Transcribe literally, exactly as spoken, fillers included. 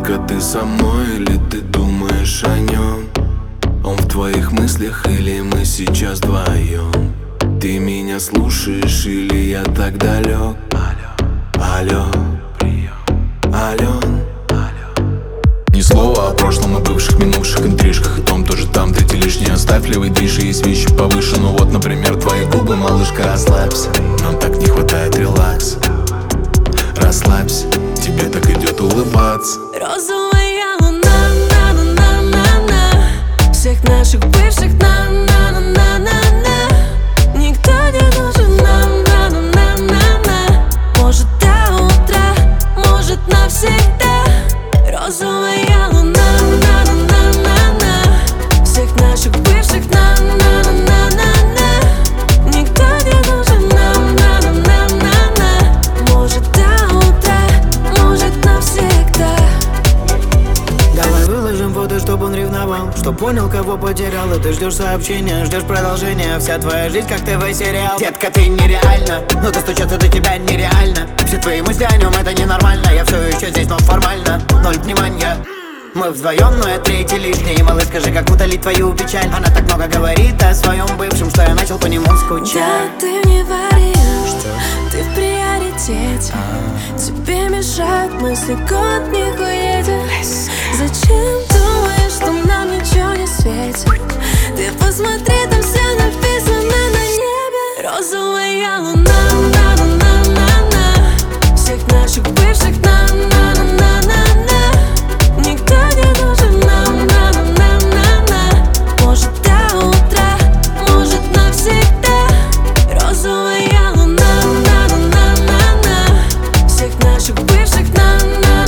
Детка, ты со мной или ты думаешь о нем? Он в твоих мыслях или мы сейчас вдвоем? Ты меня слушаешь или я так далек? Алло, алло, ни слова о прошлом, о бывших, минувших интрижках. И том тоже там, третий лишний оставь, левый движ. И есть вещи повыше, ну вот, например, твои губы, малышка, расслабься. Нам так не хватает релакса. Расслабься, тебе так идет улыбаться. Розовая луна, на-на-на-на-на, всех наших бывших, на-на-на-на-на. Никто не нужен нам, на-на-на-на-на. Может до утра, может навсегда. Розовая луна, на-на-на-на-на, всех наших бывших, на-на-на-на-на. Никто не нужен нам, на-на-на-на-на. Может до утра, может навсегда. Давай выложим фото, чтоб он ревновал, чтоб понял, кого потерял. И ты ждешь сообщения, ждешь продолжения. Вся твоя жизнь как ТВ-сериал. Детка, ты нереальна, но достучаться до тебя нереально. Все твои мысли о нем, это ненормально. Я все еще здесь, но формально ноль внимания. Мы вдвоем, но я третий лишний. Малыш, скажи, как утолить твою печаль. Она так много говорит о своем бывшем, что я начал по нему скучать. Да, ты не вариант, ты в приоритете. Тебе мешают мысли, год не уедет. Зачем думаешь, что нам ничего не светит? Ты посмотри, там все написано на небе. Розовая луна, на-на-на-на-на, всех наших бывших, на-на-на-на-на. Никто не нужен нам, на-на-на-на-на. Может до утра, может навсегда. Розовая луна, на-на-на-на-на, всех наших бывших, на-на.